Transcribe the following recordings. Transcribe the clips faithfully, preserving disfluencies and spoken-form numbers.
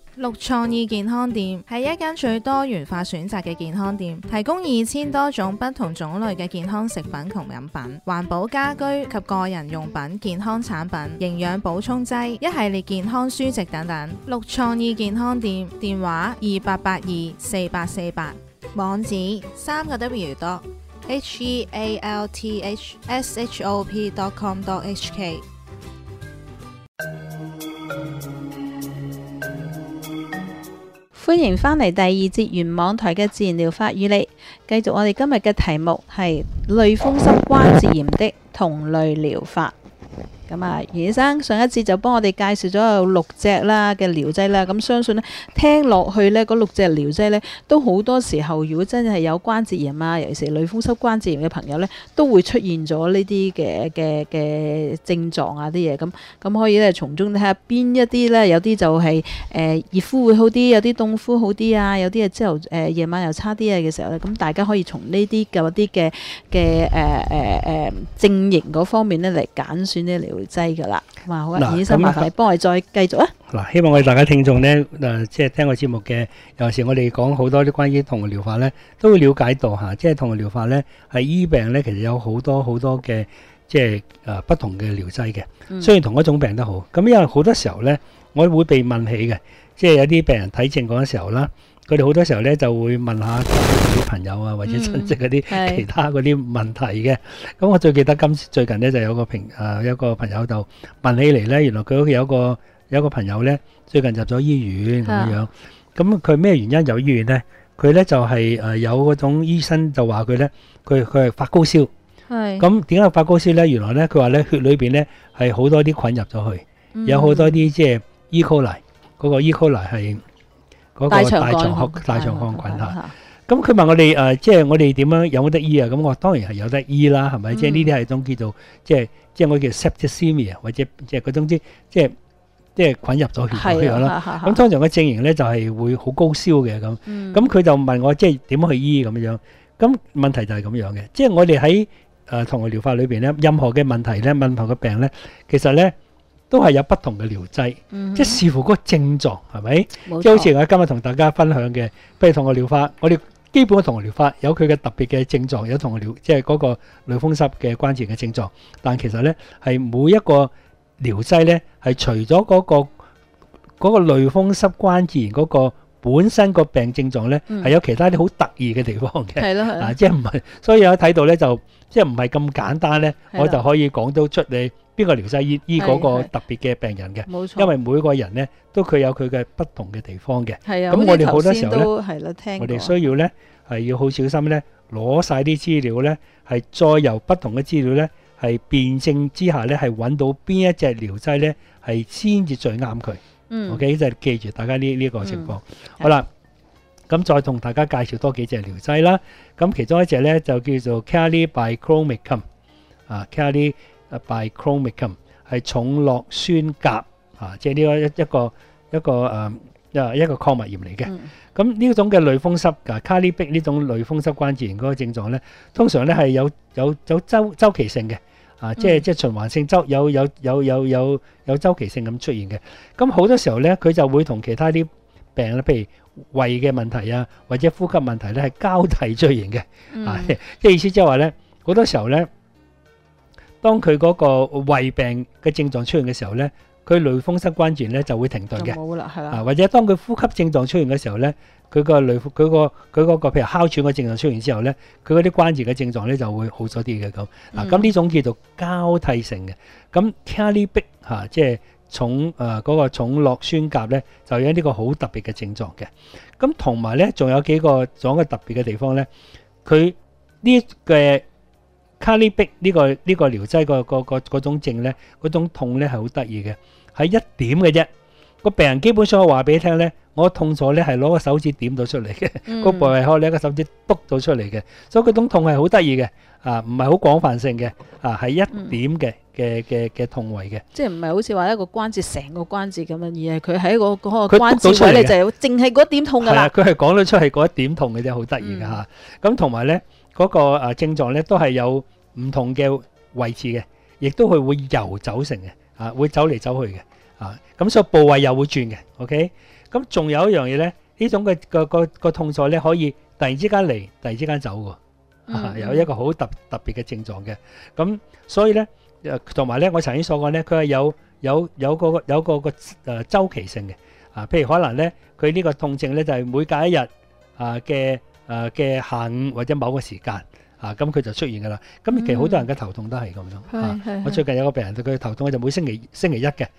綠創意健康店係一間最多元化選擇嘅健康店，提供二千多種不同種類嘅健康食品同飲品、環保家居及個人用品、健康產品、營養補充劑、一系列健康書籍等等。綠創意健康店電話二八八二四八四八，網址三個 W dot H E A L T H S H O P dot com dot H K。 歡迎返嚟第二節原網台嘅自然療法與你，繼續我哋今日嘅題目係類風濕關節炎的同類療法。咁啊，袁醫生上一次就幫我哋介紹咗有六隻啦嘅療劑啦，咁相信呢聽落去呢嗰六隻療劑呢，都好多時候如果真係有關節炎啊，尤其是類風濕關節炎嘅朋友呢，都會出現咗呢啲嘅嘅嘅症狀啊啲嘢，咁咁可以咧從中睇下邊一啲呢，有啲就係誒熱敷會好啲，有啲凍敷好啲啊，有啲啊之後誒夜晚又差啲啊嘅時候呢，咁大家可以從呢啲嘅啲嘅嘅誒誒誒症型嗰方面呢嚟揀選呢療劑噶啦。哇，好啊，醫生麻煩你幫我哋再繼續啊。 嗱，希望我哋大家聽眾咧，誒、呃，即係聽個節目嘅，有時我哋講好多啲關於同療法咧，都會了解到嚇，即係同療法咧係醫病咧，其實有好多好多嘅即係誒、呃、不同嘅療劑嘅。嗯、雖然同一種病都好，咁因為好多時候咧，我會被問起嘅，即係有啲病人睇症嗰陣時候啦。佢哋好多時候咧就會問下啲朋友啊，或者親戚嗰啲其他嗰啲問題嘅。咁、嗯、我最記得今次最近咧就有個朋誒有個朋友就問起嚟咧，原來佢屋企有個有個朋友咧最近入咗醫院咁樣。咁佢咩原因入醫院咧？佢咧就係、是、誒有嗰種醫生就話佢咧，佢佢係發高燒。係。咁點解發高燒咧？原來咧佢話咧血裏邊咧係好多啲菌入咗去，嗯、有好多啲即係 E. coli 嗰個 E. coli 係。嗰個大腸桿大腸桿菌嚇，咁佢問我哋誒，即係我哋點樣有冇得醫啊？咁我當然係有得醫啦，係咪？即係呢啲係一種叫做即係即係我叫 septicemia 或者即係嗰種即即係即係菌入咗血咁樣啦。咁通常嘅症型咧就係會好高燒嘅咁。咁佢就問我即係點樣去醫咁樣？咁問題就係咁樣嘅，即係我哋喺誒同類療法裏邊咧，任何嘅問題咧，任何嘅病咧，其實咧。都係有不同嘅療劑，嗯、即係視乎嗰個症狀係咪？即係好似我今日同大家分享嘅，譬如同類療法，我哋基本嘅同類療法有佢嘅特別嘅症狀，有同類療即係嗰個類風濕嘅關節嘅症狀。但其實咧係每一個療劑咧係除咗嗰、嗰個嗰、嗰個類風濕關節炎嗰個本身個病症狀咧係、嗯、有其他啲好特異嘅地方嘅，係咯係啊，即係唔係？所以有睇到咧就即係唔係咁簡單咧，我就可以講到出你。邊個療劑醫醫嗰個特別嘅病人嘅？冇錯，因為每個人咧都佢有佢嘅不同嘅地方嘅。係啊，咁我哋好多時候咧，我哋需要咧係要好小心咧，攞晒啲資料咧，係再由不同嘅資料咧係辨證之下咧，係揾到邊一隻療劑咧係先至最啱佢。嗯 ，OK 就記住大家呢呢個情況。嗯、好啦，咁再同大家介紹多幾隻療劑啦。咁其中一隻咧就叫做 Kali-Bichromicum 啊 ，Kali。Bichromicum 係重樂酸鉀啊，即係呢個一一個一個誒啊一個礦物鹽嚟嘅。咁呢、嗯、種嘅類風濕啊，卡利碧呢種類風濕關節炎嗰個症狀咧，通常咧係有有有周周期性嘅啊，即係、嗯、即係循環性周有有有有有有周期性咁出現嘅。咁好多時候咧，佢就會同其他啲病咧，譬如胃嘅問題啊，或者呼吸問題咧，係交替出現嘅。嗯、啊，即係意思即係話咧，好多時候咧。當佢嗰個胃病嘅症狀出現嘅時候咧，佢類風濕關節咧就會停頓嘅。冇啦，係啦。啊，或者當佢呼吸症狀出現嘅時候咧，佢個類佢個佢嗰個譬如哮喘嘅症狀出現之後咧，佢嗰啲關節嘅症狀咧就會好咗啲嘅咁。嗱，咁呢種叫做交替性嘅。咁 Kali-Bic 嚇，即係重誒嗰個重樂酸鉀咧，就有呢個好特別嘅症狀嘅。咁同埋咧，仲有幾個種嘅特別嘅地方咧，佢呢嘅。Kali-Bic 呢個呢個療劑個個個嗰種症咧，嗰種痛咧係好得意嘅，係一點嘅啫。個病人基本上我話俾你聽咧，我痛楚咧係攞個手指點到出嚟嘅，個部位可你個手指篤到出嚟嘅，所以嗰種痛係好得意嘅，啊唔係好廣泛性嘅，啊係一點嘅嘅嘅嘅痛位嘅。即係唔係好似話一個關節成個關節咁樣，而係佢喺個嗰個關節位咧就係淨係嗰一點痛㗎啦。係啊，佢係講得出係嗰一點痛嘅啫，好得意嘅嚇。咁同埋咧。嗰個誒症狀咧都係有唔同嘅位置嘅，亦都係會遊走成嘅，啊會走嚟走去嘅， 啊，咁所以部位又會轉嘅。OK，咁仲有一樣嘢咧，呢種嘅個個個痛楚咧，可以突然之間嚟，突然之間走喎。啊、有一個好特特別嘅症狀嘅，咁所以咧，誒同埋咧，我曾經所講咧，佢係有有有個有個個誒週期性嘅，啊，譬如可能咧，佢呢個痛症咧就係每隔一日啊嘅誒嘅下午或者某個時間啊，咁佢就出現㗎啦。咁其實好多人嘅頭痛都係咁樣。啊、我最近有個病人佢頭痛，就每星期星期一嘅。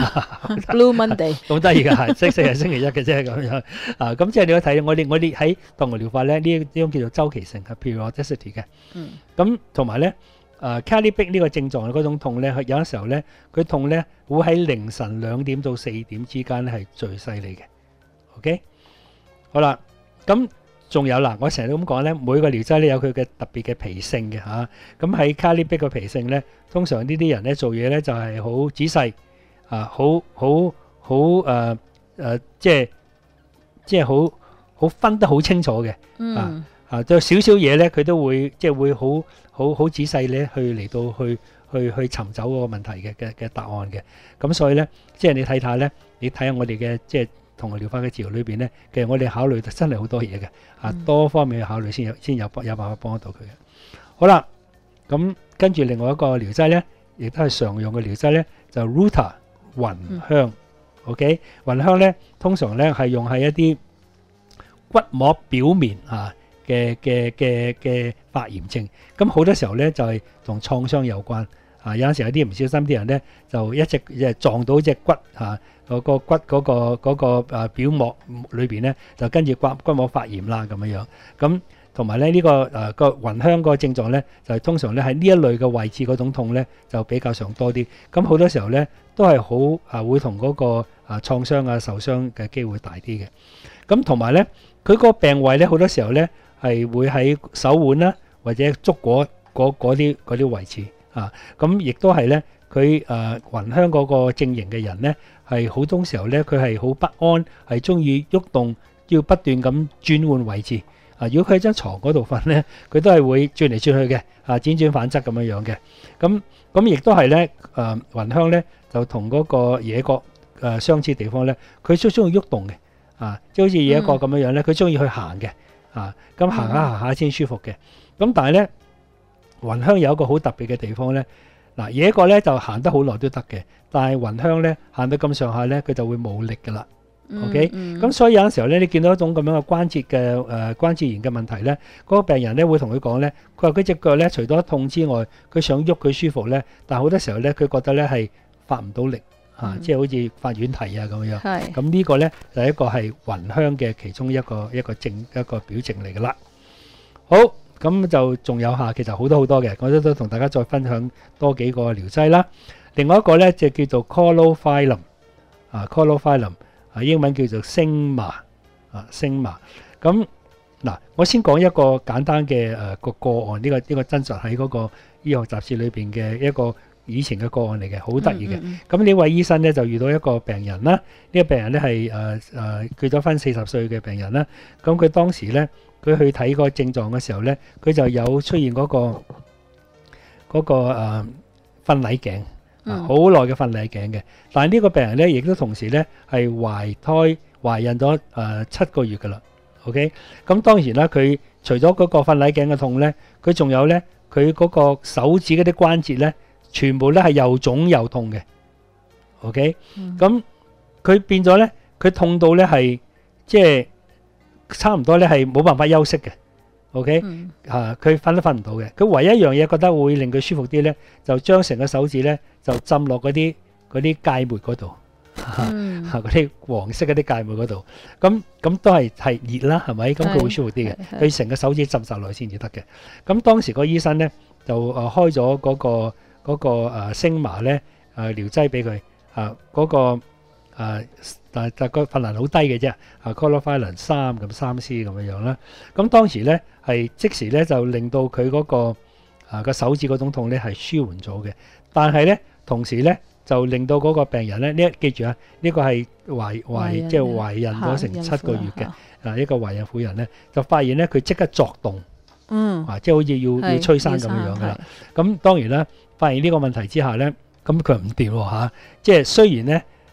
Blue Monday 好得意㗎，係星期係星期一嘅啫咁樣啊！咁即係你要睇我哋我哋喺動物療法咧，呢呢種叫做周期性係 periodicity 嘅。嗯。咁同埋咧，誒 Carly Big 呢個症狀嗰種痛咧，有陣時候咧，佢痛咧會喺凌晨兩點到四點之間咧係最犀利嘅。OK，好啦，咁仲有啦，我成日都咁講咧，每個療劑咧有佢嘅特別嘅脾性嘅嚇。咁喺 Carly Big 嘅脾性咧，通常呢啲人咧做嘢咧就係好仔細。啊，好好好誒誒，即係即係好好分得好清楚嘅。嗯。啊啊，對少少嘢咧，佢都會即係會好好好仔細咧，去嚟到去去去尋找嗰個問題嘅嘅嘅答案嘅。咁所以咧，即係你睇下咧，你睇下我哋嘅即係同我療法嘅治療裏邊咧，其實我哋考慮真係好多嘢嘅。啊，多方面去考慮先有先有有辦法幫到佢嘅。好啦，咁跟住另外一個療劑咧，亦都係常用嘅療劑咧，就 Ruta。雲香、嗯、OK， 雲香咧通常咧係用喺一啲骨膜表面啊嘅嘅嘅嘅發炎症，咁好多時候咧就係同創傷有關啊。有陣時有啲唔小心啲人咧就一隻誒撞到隻骨啊，嗰個骨嗰個嗰個誒表膜裏邊咧就跟住骨骨膜發炎啦咁樣樣咁。同埋咧呢個誒個暈香個症狀咧，就係通常咧喺呢一類嘅位置嗰種痛咧，就比較上多啲。咁好多時候咧都係好啊，會同嗰個啊創傷啊受傷嘅機會大啲嘅。咁同埋咧，佢個病位咧好多時候咧係會喺手腕啦，或者足果嗰嗰啲嗰啲位置啊。咁亦都係咧，佢誒暈香嗰個症型嘅人咧，係好多時候咧佢係好不安，係中意喐動，要不斷咁轉換位置。啊！如果佢喺張床嗰度瞓咧，佢都係會轉嚟轉去嘅，啊輾轉反側咁樣樣嘅。咁咁亦都係咧，誒雲香咧就同嗰個野角誒相似地方咧，佢都中意喐動嘅，啊即係好似野角咁樣樣咧，佢中意去行嘅，啊咁行下行下先舒服嘅。咁但係咧，雲香有一個好特別嘅地方咧，嗱野角咧就行得好耐都得嘅，但係雲香咧行到咁上下咧，佢就會冇力噶啦。OK，咁、嗯嗯、所以有陣時候咧，你見到一種咁樣嘅關節嘅誒、呃、關節炎嘅問題咧，嗰、那個病人咧會同佢講咧，佢話佢隻腳咧除咗痛之外，佢想喐佢舒服咧，但係好多時候咧，佢覺得咧係發唔到力嚇、啊，即係好似發軟蹄啊咁樣。係、嗯，咁呢個咧就係一個係暈香嘅其中一個一個症一個表症嚟㗎啦。好，咁就仲有下，其實好多好多嘅，我都都同大家再分享多幾個療劑啦。另外一個咧就叫做 Chlorphylum 啊 Chlorphylum。啊，英文叫做星麻啊，星麻。咁嗱，我先講一個簡單嘅誒個個案，呢、這個呢、這個真實喺嗰個醫學雜誌裏邊嘅一個以前嘅個案嚟嘅，好得意嘅。咁呢、嗯嗯嗯、位醫生咧就遇到一個病人啦，呢、這個病人咧係誒誒結咗婚四十歲嘅病人啦。咁佢當時咧，佢去睇個症狀嘅時候咧，佢就有出現嗰、那個嗰、那個誒瞓捩頸。好耐嘅瞓捩頸嘅，但係呢個病人咧，亦都同時咧係懷胎懷孕咗誒七個月噶啦。OK，咁當然啦，佢除咗嗰個瞓捩頸嘅痛咧，佢仲有咧，佢嗰個手指嗰啲關節咧，全部咧係又腫又痛嘅。OK，咁佢變咗咧，佢痛到咧係即係差唔多咧係冇辦法休息嘅。OK，嚇佢瞓都瞓唔到嘅。佢唯一一樣嘢覺得會令佢舒服啲咧，就將成個手指咧就浸落嗰啲嗰啲芥末嗰度，嚇嗰啲黃色嗰啲芥末嗰度。咁咁都係係熱啦，係咪？咁佢會舒服啲嘅。佢成個手指浸曬落去先至得嘅。咁當時個醫生咧就誒開咗嗰個嗰個誒星麻咧誒療劑俾佢，嚇嗰個誒。但係但個份量好低嘅啫，啊 Chlorphylum 三咁三 C 咁樣樣啦。咁當時咧係即時咧就令到佢嗰、那個啊個手指嗰種痛咧係舒緩咗嘅。但係咧同時咧就令到嗰個病人咧呢記住啊，呢、這個係懷懷即係懷孕咗成七個月嘅啊一個懷孕婦人咧就發現咧佢即刻作動，嗯啊即係好似要要催生咁樣樣噶啦。咁當然啦，發現呢個問題之下咧，咁佢唔掂喎嚇。即係雖然咧。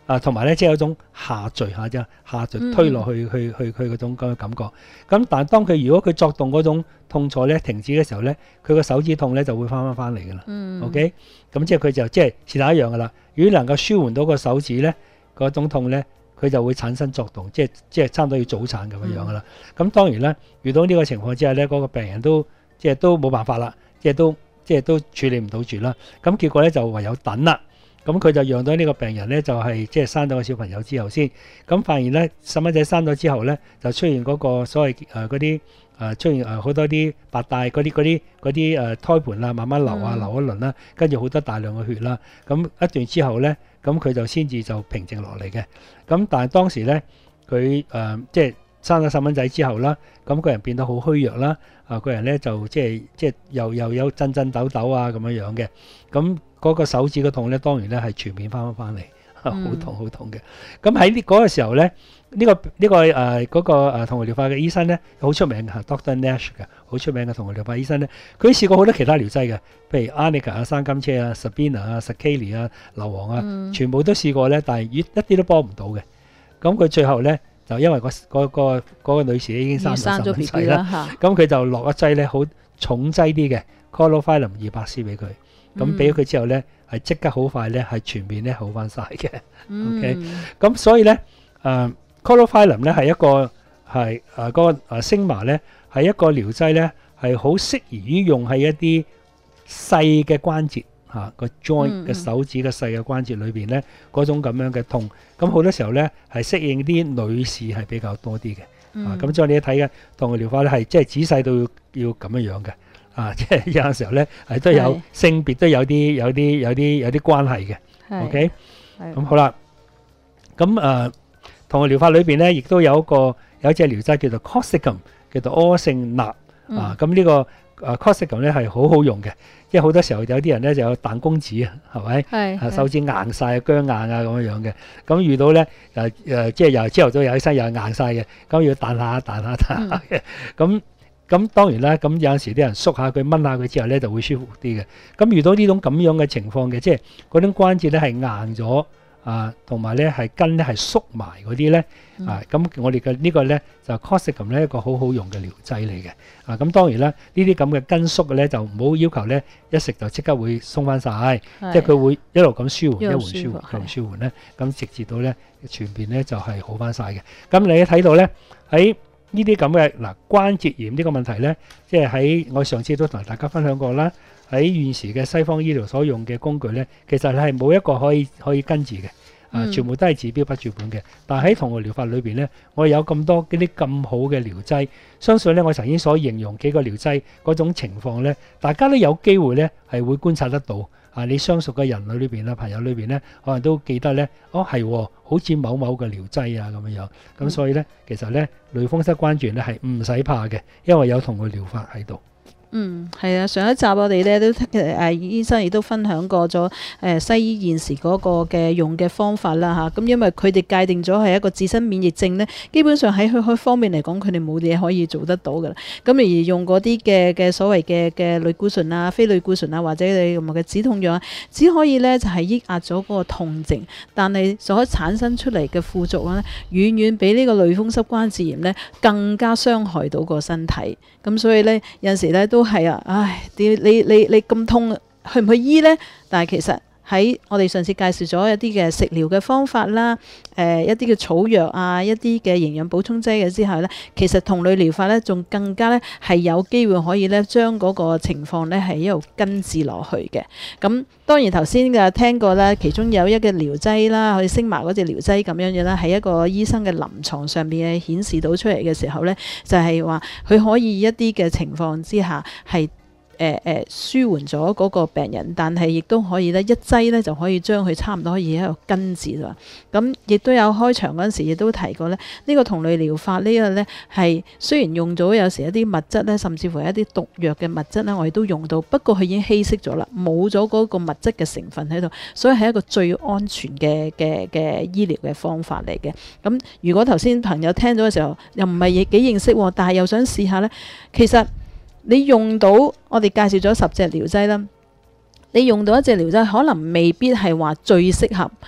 啊，同埋咧即係有一種下墜下啫，下墜推落去、嗯、去去去嗰種咁嘅感覺。咁但係當佢如果佢作動嗰種痛楚咧停止嘅時候咧，佢個手指痛咧就會翻翻翻嚟㗎啦。嗯、OK，咁即係佢就即係是但一樣㗎啦。如果能夠舒緩到個手指咧嗰種痛咧，佢就會產生作動，即係即係差唔多要早產咁樣樣㗎啦。咁、嗯、當然咧，遇到呢個情況之下咧，嗰、嗰個病人都即係都冇辦法啦，即係都即係都處理唔到住啦。咁結果咧就唯有等啦。咁佢就讓到呢個病人咧，就係即係生咗個小朋友之後先，咁發現咧細蚊仔生咗之後咧，就出現嗰個所謂誒嗰啲誒出現誒好多啲白帶嗰啲嗰啲嗰啲誒胎盤啊，慢慢流啊、嗯、流一輪啦，跟住好多大量嘅血啦，咁一段之後咧，咁佢就先至就平靜落嚟嘅。咁但係當時咧，佢誒即係生咗細蚊仔之後啦，咁個人變得好虛弱啦，啊個人咧就即係即係又又有震震抖抖啊咁樣樣嘅，咁。嗰個手指嘅痛咧，當然咧係全面翻翻翻嚟，好痛好痛嘅。咁喺呢嗰個時候咧，呢、這個呢、這個誒嗰、呃那個誒銅鑼療法嘅醫生咧，好出名嘅 doctor Nash 嘅，好出名嘅銅鑼療法醫生咧，佢試過好多其他療劑嘅，譬如 Arnica 啊、生金車啊、Sabina 啊、Sakeli 啊、硫磺啊，嗯、全部都試過咧，但係一一啲都幫唔到嘅。咁佢最後咧就因為、那個嗰、那個嗰、那個女士已經生咗細蚊仔啦，咁佢就落一劑咧好重劑啲嘅 Chlorphylum 二百 C 俾佢。咁俾咗佢之後咧，係即刻好快咧，係全面咧好翻晒嘅。嗯、OK，咁所以咧，誒 Chlorphylum 咧係一個係誒嗰個誒星麻咧係一個療劑咧，係好適宜於用喺一啲細嘅關節嚇個 joint 嘅手指嘅細嘅關節裏邊咧嗰種咁樣嘅痛。咁好多時候咧係適應啲女士係比較多啲嘅。嗯、啊，咁所以你睇嘅銅鑼療法咧係即係仔細到要要咁樣樣嘅。啊，即係有陣時候咧，係都有是性別都有啲有啲有啲有啲關係嘅。是 OK，咁好啦。咁誒，銅鑼療法裏邊咧，亦都有一個有一隻療劑叫做 Corsicum， 叫做柯聖納。嗯、啊，咁、這個、呢個誒 Corsicum 咧係好好用嘅，即係好多時候有啲人咧就有彈弓指啊，係咪？係。啊，手指硬晒、僵硬啊咁樣樣嘅。咁遇到咧誒誒，即係由朝頭早有起身又係硬晒嘅，咁要彈下彈下彈下嘅。咁咁當然啦，咁有陣時啲人縮下佢、掹下佢之後咧，就會舒服啲嘅。咁遇到呢種咁樣嘅情況嘅，即係嗰種關節咧係硬咗啊，同埋咧係筋咧係縮埋嗰啲咧啊，咁我哋嘅呢個咧就 Corsicum 咧一個好好用嘅療劑嚟嘅啊。咁當然啦，呢啲咁嘅筋縮嘅咧就唔好要求咧一食就即刻會鬆翻晒，即係佢會一路咁舒緩，一路舒緩，一路舒緩咧，咁直至到咧全面咧就係好翻晒嘅。咁你睇到咧喺呢啲咁嘅嗱關節炎呢個問題咧，即係喺我上次都同大家分享過啦。喺現時嘅西方醫療所用嘅工具咧，其實係冇一個可以可以根治嘅，啊，全部都係治標不治本嘅。但係喺銅鑼療法裏邊咧，我哋有咁多嗰啲咁好嘅療劑，相信咧我曾經所形容幾個療劑嗰種情況咧，大家都有機會咧係會觀察得到。啊！你相熟嘅人裏邊啊，朋友裏邊咧，可能都記得咧。哦，係、哦，好似某某嘅療劑啊咁樣樣。咁所以咧，其實咧，類風濕關節炎咧係唔使怕嘅，因為有銅鑼療法喺度。 嗯，係啊，上一集我哋咧都誒、啊、醫生亦都分享過咗誒、呃、西醫現時嗰個嘅用嘅方法啦嚇，咁、啊、因為佢哋界定咗係一個自身免疫症咧，基本上喺佢佢方面嚟講，佢哋冇嘢可以做得到噶啦。咁而用嗰啲嘅嘅所謂嘅嘅類固醇啊、非類固醇啊，或者你用嘅止痛藥啊，只可以咧就係、是、抑壓咗嗰個痛症，但係所產生出嚟嘅副作用咧，遠遠比呢個類風濕關節炎咧更加傷害到個身體。咁所以咧有陣時咧都係啊，唉，你你你你咁痛，去唔去醫呢？但係其實喺我哋上次介紹咗一啲嘅食療嘅方法啦，誒、呃、一啲嘅草藥啊，一啲嘅營養補充劑嘅之後呢，其實銅鑼療法呢仲更加呢係有機會可以呢將嗰個情況呢係一路根治落去嘅。咁當然頭先嘅聽過啦，其中有一個療劑啦，好似星麻嗰隻療劑咁樣樣啦，喺一個醫生嘅臨床上邊顯示到出嚟嘅時候呢，就係話佢可以一啲嘅情況之下係。誒誒、呃、舒緩咗嗰個病人，但係亦都可以咧一劑咧就可以將佢差唔多可以喺度根治啦。咁亦都有開場嗰陣時，亦都提過咧，呢、這個銅鑼療法呢個咧係雖然用咗有時一啲物質咧，甚至乎一啲毒藥嘅物質咧，我哋都用到，不過佢已經稀釋咗啦，冇咗嗰個物質嘅成分喺度，所以係一個最安全嘅嘅嘅醫療嘅方法嚟嘅。咁如果頭先朋友聽咗嘅時候又唔係幾認識，但係又想試下咧，其實你用到我哋介紹咗十隻療劑啦，你用到一隻療劑可能未必係話最適合，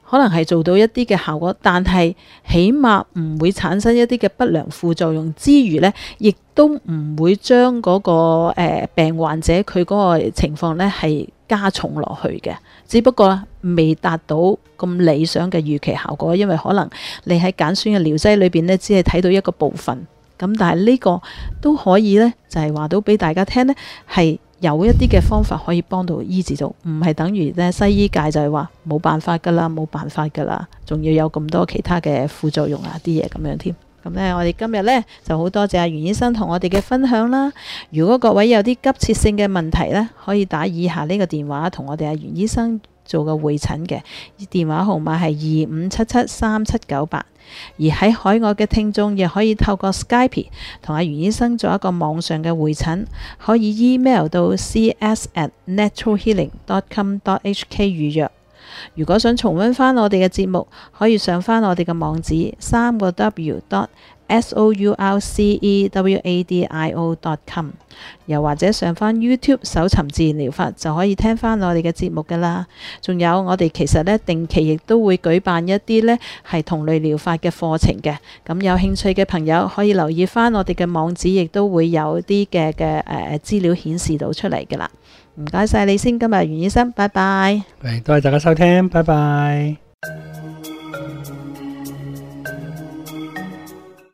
可能係做到一啲嘅效果，但係起碼唔會產生一啲嘅不良副作用之餘呢，亦都唔會將嗰、那個、呃、病患者佢嗰個情況呢係加重落去嘅，只不過未達到咁理想嘅預期效果，因為可能你喺揀選嘅療劑裏邊呢，只係睇到一個部分，咁但係呢個都可以呢，就係話到俾大家聽呢，係有一啲嘅方法可以幫到醫治到，唔係等於咧西醫界就係話冇辦法噶啦，冇辦法噶啦，仲要有咁多其他嘅副作用啊啲嘢咁樣添。咁咧，我哋今日咧就好多謝阿袁醫生同我哋嘅分享啦。如果各位有啲急切性嘅問題咧，可以打以下呢個電話同我哋阿袁醫生做個會診嘅，電話號碼係二五七七三七九八。而喺海外嘅聽眾亦可以透過 Skype 同阿袁醫生做一個網上嘅會診，可以 email 到 c s at natural healing dot com dot h k 預約。如果想重溫翻我哋嘅節目，可以上翻我哋嘅網址三個 w dot s o u r c e w a d i o dot com， 又或者上翻 YouTube 搜尋自然療法就可以聽翻我哋嘅節目噶啦。仲有我哋其實咧定期亦都會舉辦一啲咧係同類療法嘅課程嘅，咁有興趣嘅朋友可以留意翻我哋嘅網址，亦都會有啲嘅嘅誒資料顯示到出嚟噶啦。唔該晒你先，今日袁醫生，拜拜。 誒，多謝大家收聽，拜拜。